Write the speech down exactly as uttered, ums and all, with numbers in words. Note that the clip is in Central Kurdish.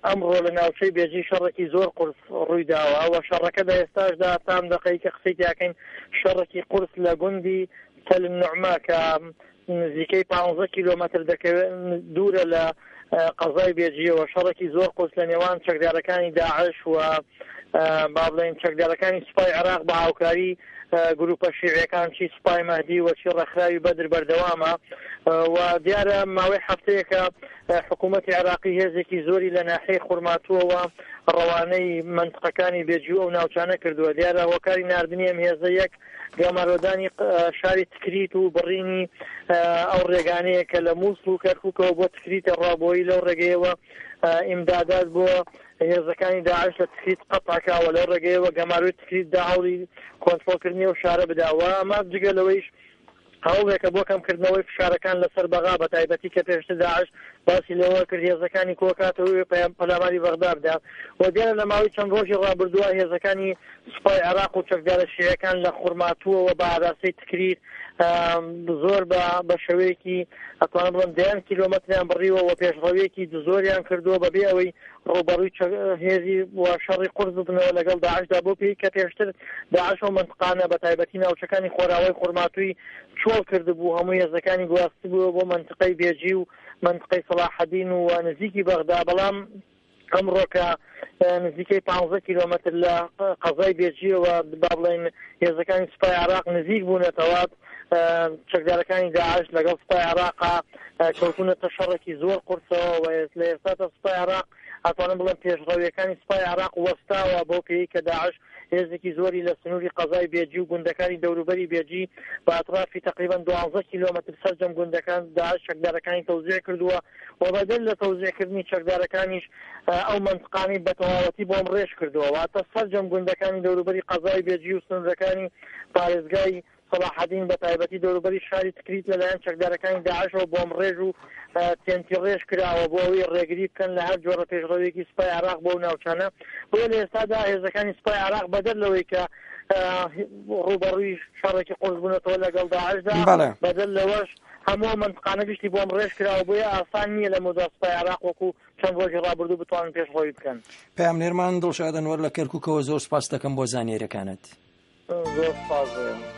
ئەمڕۆ لە ناوچەی بێجی شەڕێکی زۆر قورس ڕوویداوە و شەڕەکە لە ئێستاشدا تام دەقەی کە قسەی تاکەین شەڕێکی قورس لە گوندی تەل النوعما کە نزیکەی پانزە کیلۆمەتر دوورە لە قەزای بێجیەوە شەڕێکی زۆر قورس لە نێوان چەکدارەکانی داعش و با بڵێن چەکدارەکانی سوپای عێراق بە هاوکاری گروپە شیعیەکان چی سوپای مەهدی و چی ڕەخراوی بەدر بەردەوامە و دیارە ماوەی هەفتەیەکە حکوومەتی عێراقی هێزێکی زۆری لە ناحیەی خورماتووەوە ڕەوانەی منطقەکانی بێجی و ناوچانە کردووە. دیارە هۆکاری ناردنی ئەم هێزە یەک گەمارۆدانی شاری تکریت و بڕینی ئەو ڕێگانەیە کە لە مووسڵ و کەرکووکەوە بۆ تکریتە ڕابۆیی لەو ڕێگەیەوە ئیمدادات بۆ هێزەکانی داعش لە تکریت قەتاکاوە لەو ڕێگەیەوە گەماروی تکریتدا هەوڵی کۆنتڕۆڵکردنی و شارە بداوە. ئەمە جگە لەوەیش هەوڵێکە بۆ کەمکردنەوەی فشارەکان لەسەر بەغا بە تایبەتی کە پێشتر داعش باسی لەوە کرد هێزەکانی کۆکاتەوە پەلاماری بەغدا بدا و دیارە لە ماوەی چەند ڕۆژی ڕابردووە هێزەکانی سوپای عێراق و چەکدارە شیعیەکان لە خورماتووەوە بە ئاراستەی تکریت زۆر بە شێوەیەکی ئەتوانم بڵێم دەیان کیلۆمەتریان بڕیوە و پێشڕەویەکی زۆریان کردووە بەبێ ئەوەی ڕوبەڕووی هێزی و شەڕی قورس ببنەوە لەگەڵ داعشدا بۆ پێی کە پێشتر داعش و منطقانە بە تایبەتی ناوچەکانی خۆراوەی خورماتووی چۆڵ کردبوو هەموو هێزەکانی گواستی بووە بۆ منطقەی بێجی و منطقەی سەلاحەدین و نزیکی بەغدا. بەڵام ئەمڕۆ کە نزیکەی پانزە کیلۆمەتر لە قەزای بێجیەوە با بڵێن هێزەکانی سوپای عێراق نزیک بوونەتەوە چەکدارەکانی داعش لەگەڵ سوپای عێراقا کەوتونەتە شەڕێکی زۆر قورسەوە و لە ئێستاتا سوپای عێراق ئەتوانم بڵێم پێشڕەویەکانی سوپای عێراق وەستاوە بۆ پێی کە داعش هێزێکی زۆری لە سنووری قەزای بێجی و گوندەکانی دەوروبەری بێجی بە ئەترافی تقریبان دوانزە کیلۆمەتر سەرجەم گوندەکان داعش چەکدارەکانی تەوزیع کردووە و بەدەل لە تەوزیعکردنی چەکدارەکانیش ئەو منطقانی بە تەواوەتی بۆم ڕێژ کردووە واتە سەرجەم گوندەکانی دەوروبەری قەزای بێجی و سنوورەکانی پارێزگای سەلاحەدین بە تایبەتی دەوروبەری شاری تکریت لەلایەن چەکدارەکانی داعشەوە بۆم ڕێژ و تێنتی ڕێژ کراوە بۆ ئەوەی ڕێگری بکەن لە هەر جۆرە پێشڕەوەیەکی سوپای عێراق بۆ ناوچانە. بۆ لە ئێستادا هێزەکانی سوپای عێراق بەدەر لەوەی کە ڕوبەڕووی شەڕێکی قورس بوونەتەوە لەگەڵ داعشدا بەدەر لەوەش هەموو منطقانە گشتی بۆم ڕێژ کراوە بۆیە ئاسان نییە لە مۆدا سوپای عێراق وەکو چەند ڕۆژی ڕابردوو بتوانن پێشڕەوی بکەن. پەیامنێرمان دڵشاد ئەنوەر لە کەرکووکەوە زۆر سوپاس دەکەم بۆ زانیاریەکانت. زۆر سپاس.